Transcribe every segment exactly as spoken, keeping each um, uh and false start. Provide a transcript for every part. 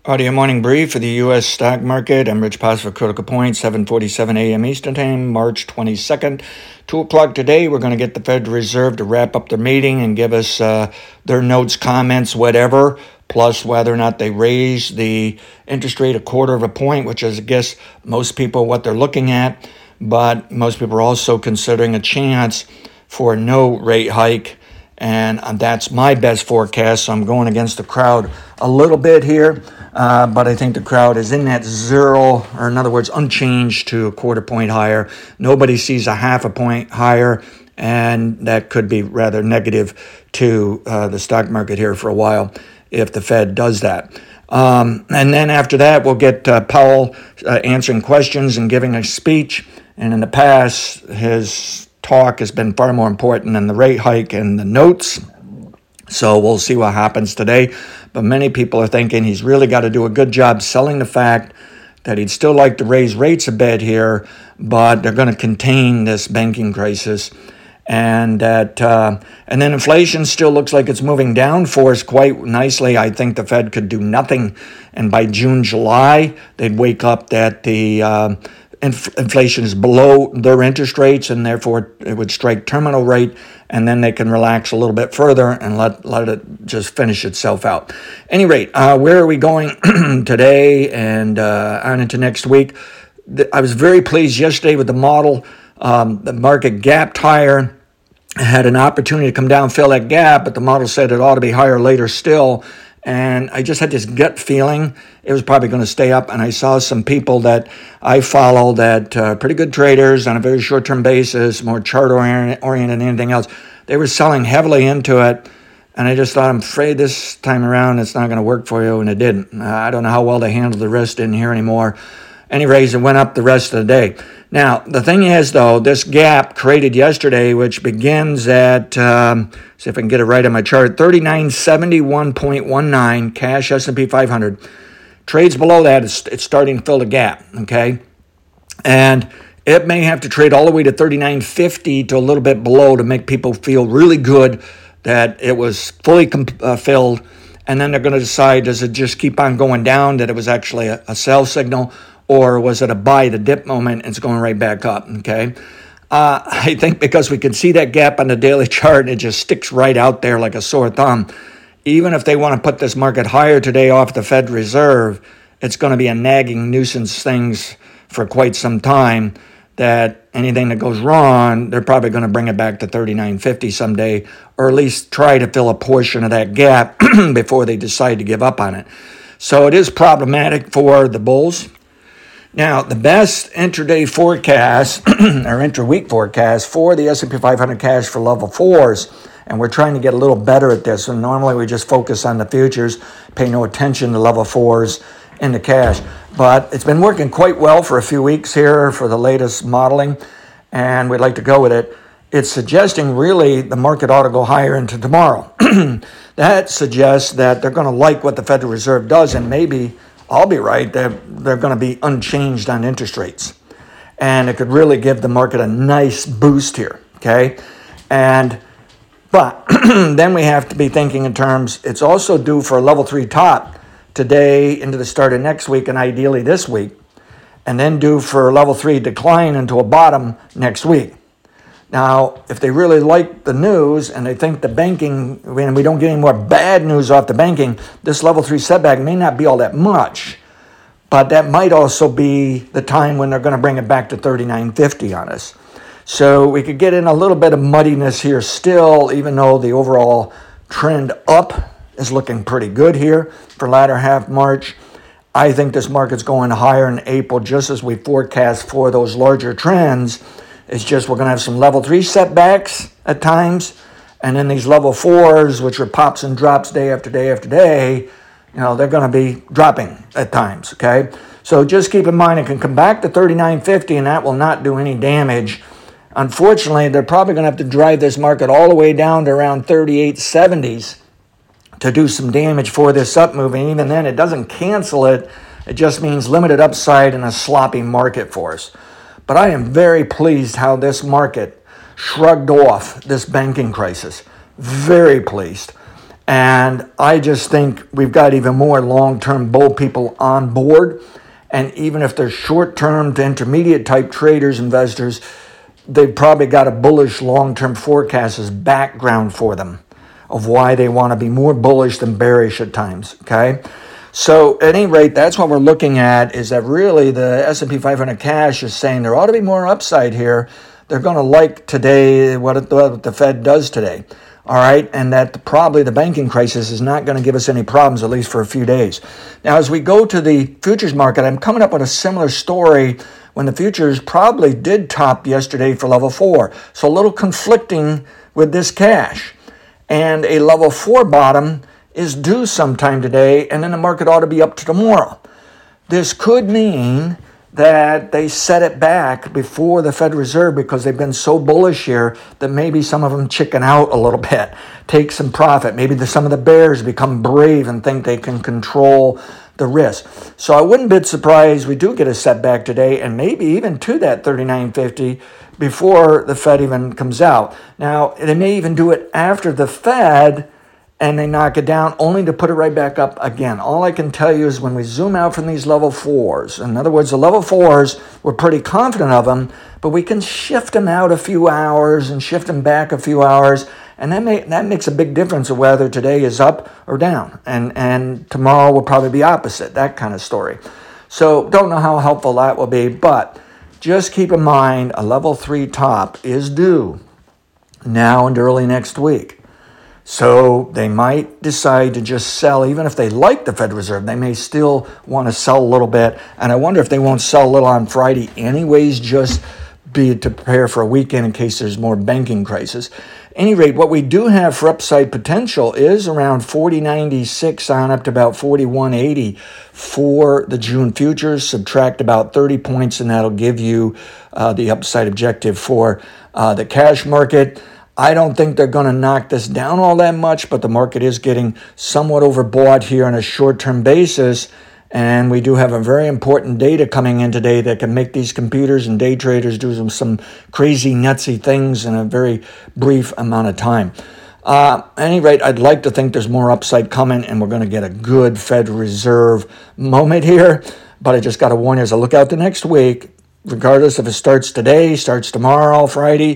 Audio morning brief for the U S stock market. I'm Rich Pass for Critical Point, seven forty-seven a.m. Eastern Time, March twenty-second, two o'clock today. We're going to get the Federal Reserve to wrap up their meeting and give us uh, their notes, comments, whatever, plus whether or not they raise the interest rate a quarter of a point, which is, I guess, most people what they're looking at. But most people are also considering a chance for no rate hike. And that's my best forecast, so I'm going against the crowd a little bit here. Uh, but I think the crowd is in that zero, or in other words, unchanged to a quarter point higher. Nobody sees a half a point higher, and that could be rather negative to uh, the stock market here for a while if the Fed does that. Um, and then after that, we'll get uh, Powell uh, answering questions and giving a speech. And in the past, his talk has been far more important than the rate hike and the notes. So we'll see what happens today. But many people are thinking he's really got to do a good job selling the fact that he'd still like to raise rates a bit here, but they're going to contain this banking crisis. And that, uh, and then inflation still looks like it's moving down for us quite nicely. I think the Fed could do nothing. And by June, July, they'd wake up that the uh, inf- inflation is below their interest rates, and therefore it would strike terminal rate. And then they can relax a little bit further and let, let it just finish itself out. Any rate, uh, where are we going today and uh, on into next week? I was very pleased yesterday with the model. Um, the market gapped higher, had an opportunity to come down, fill that gap, but the model said it ought to be higher later still. And I just had this gut feeling it was probably going to stay up. And I saw some people that I follow that uh, pretty good traders on a very short-term basis, more chart-oriented than anything else. They were selling heavily into it. And I just thought, I'm afraid this time around it's not going to work for you. And it didn't. Uh, I don't know how well they handled the risk in here anymore. Anyways, it went up the rest of the day. Now, the thing is, though, this gap created yesterday, which begins at, um, see if I can get it right on my chart, thirty-nine seventy-one point one nine, cash S and P five hundred. Trades below that, it's, it's starting to fill the gap, okay? And it may have to trade all the way to thirty-nine fifty to a little bit below to make people feel really good that it was fully comp- uh, filled. And then they're going to decide, does it just keep on going down, that it was actually a, a sell signal, or was it a buy the dip moment and it's going right back up, okay? Uh, I think because we can see that gap on the daily chart and it just sticks right out there like a sore thumb, even if they want to put this market higher today off the Fed Reserve, it's going to be a nagging nuisance things for quite some time that anything that goes wrong, they're probably going to bring it back to thirty-nine fifty someday, or at least try to fill a portion of that gap before they decide to give up on it. So it is problematic for the bulls. Now, the best intraday forecast or intra-week forecast for the S and P five hundred cash for level fours, and we're trying to get a little better at this. And normally we just focus on the futures, pay no attention to level fours in the cash. But it's been working quite well for a few weeks here for the latest modeling, and we'd like to go with it. It's suggesting really the market ought to go higher into tomorrow. That suggests that they're going to like what the Federal Reserve does, and maybe I'll be right, they're, they're going to be unchanged on interest rates. And it could really give the market a nice boost here, okay? And, but then we have to be thinking in terms, it's also due for a level three top today into the start of next week and ideally this week, and then due for a level three decline into a bottom next week. Now, if they really like the news and they think the banking, and we don't get any more bad news off the banking, this level three setback may not be all that much, but that might also be the time when they're going to bring it back to thirty-nine fifty on us. So we could get in a little bit of muddiness here still, even though the overall trend up is looking pretty good here for latter half March. I think this market's going higher in April, just as we forecast for those larger trends. It's just we're going to have some level three setbacks at times, and then these level fours, which are pops and drops day after day after day, you know, they're going to be dropping at times, okay? So just keep in mind it can come back to thirty-nine fifty, and that will not do any damage. Unfortunately, they're probably going to have to drive this market all the way down to around thirty-eight seventies to do some damage for this up move, and even then it doesn't cancel it. It just means limited upside in a sloppy market for us. But I am very pleased how this market shrugged off this banking crisis. Very pleased. And I just think we've got even more long-term bull people on board. And even if they're short-term to intermediate type traders, investors, they've probably got a bullish long-term forecast as background for them of why they want to be more bullish than bearish at times, okay? So at any rate, that's what we're looking at, is that really the S and P five hundred cash is saying there ought to be more upside here. They're going to like today what, it, what the Fed does today, all right? And that probably the banking crisis is not going to give us any problems, at least for a few days. Now, as we go to the futures market, I'm coming up with a similar story when the futures probably did top yesterday for level four. So a little conflicting with this cash. And a level four bottom is due sometime today, and then the market ought to be up to tomorrow. This could mean that they set it back before the Fed Reserve because they've been so bullish here that maybe some of them chicken out a little bit, take some profit. Maybe the, some of the bears become brave and think they can control the risk. So I wouldn't be surprised we do get a setback today and maybe even to that thirty-nine fifty before the Fed even comes out. Now, they may even do it after the Fed and they knock it down only to put it right back up again. All I can tell you is when we zoom out from these level fours, in other words, the level fours, we're pretty confident of them, but we can shift them out a few hours and shift them back a few hours, and that may, that makes a big difference of whether today is up or down, and, and tomorrow will probably be opposite, that kind of story. So don't know how helpful that will be, but just keep in mind a level three top is due now and early next week. So they might decide to just sell, even if they like the Fed Reserve, they may still want to sell a little bit. And I wonder if they won't sell a little on Friday anyways, just be to prepare for a weekend in case there's more banking crisis. At any rate, what we do have for upside potential is around forty ninety-six on up to about forty-one eighty for the June futures. Subtract about thirty points, and that'll give you uh, the upside objective for uh, the cash market. I don't think they're going to knock this down all that much, but the market is getting somewhat overbought here on a short-term basis. And we do have a very important data coming in today that can make these computers and day traders do some, some crazy, nutsy things in a very brief amount of time. Uh, at any rate, I'd like to think there's more upside coming, and we're going to get a good Fed Reserve moment here. But I just got to warn you as I look out the next week, regardless if it starts today, starts tomorrow, Friday,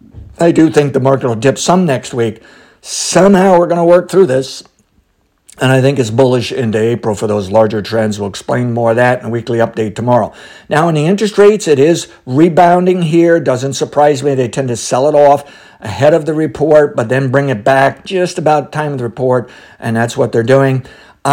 I do think the market will dip some next week. Somehow we're going to work through this. And I think it's bullish into April for those larger trends. We'll explain more of that in a weekly update tomorrow. Now, in the interest rates, it is rebounding here. Doesn't surprise me. They tend to sell it off ahead of the report, but then bring it back just about time of the report. And that's what they're doing.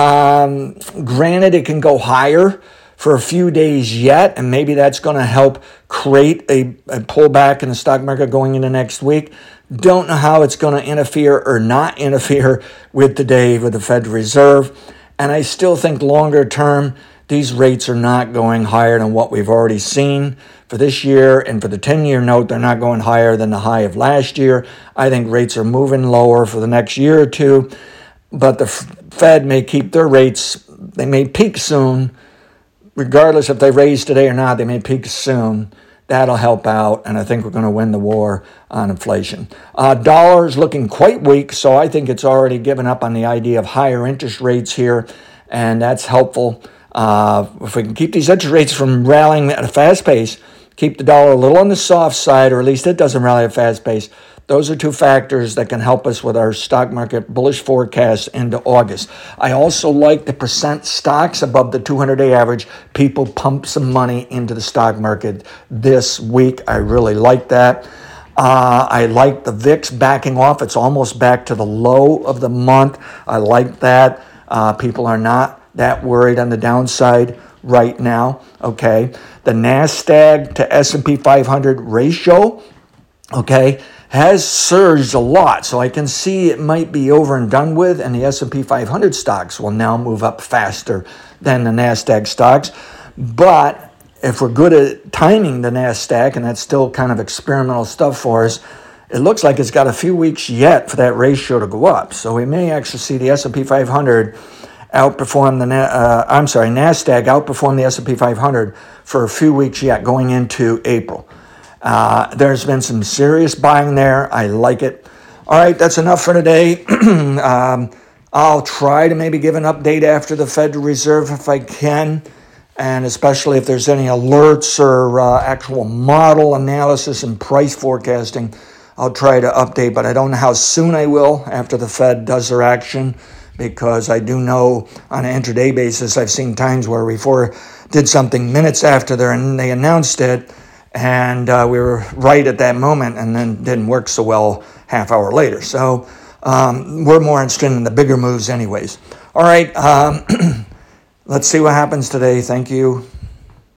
Um, granted, it can go higher for a few days yet, and maybe that's going to help create a, a pullback in the stock market going into next week. Don't know how it's going to interfere or not interfere with the day with the Fed Reserve. And I still think longer term, these rates are not going higher than what we've already seen for this year. And for the ten-year note, they're not going higher than the high of last year. I think rates are moving lower for the next year or two. But the Fed may keep their rates, they may peak soon. Regardless if they raise today or not, they may peak soon. That'll help out, and I think we're going to win the war on inflation. Uh, dollar is looking quite weak, so I think it's already given up on the idea of higher interest rates here, and that's helpful. Uh, if we can keep these interest rates from rallying at a fast pace, keep the dollar a little on the soft side, or at least it doesn't rally at a fast pace, those are two factors that can help us with our stock market bullish forecast into August. I also like the percent stocks above the two hundred day average. People pump some money into the stock market this week. I really like that. Uh, I like the V I X backing off. It's almost back to the low of the month. I like that. Uh, people are not that worried on the downside right now. Okay. The NASDAQ to S and P five hundred ratio, okay, has surged a lot, so I can see it might be over and done with, and the S and P five hundred stocks will now move up faster than the NASDAQ stocks. But if we're good at timing the NASDAQ, and that's still kind of experimental stuff for us, it looks like it's got a few weeks yet for that ratio to go up. So we may actually see the S and P five hundred outperform the, uh, I'm sorry, NASDAQ outperform the S and P five hundred for a few weeks yet going into April. Uh, there's been some serious buying there. I like it. All right, that's enough for today. um, I'll try to maybe give an update after the Federal Reserve if I can, and especially if there's any alerts or uh, actual model analysis and price forecasting, I'll try to update, but I don't know how soon I will after the Fed does their action, because I do know on an intraday basis, I've seen times where before did something minutes after they announced it, and uh, we were right at that moment, and then didn't work so well half hour later. So um, we're more interested in the bigger moves anyways. All right, um, let's see what happens today. Thank you.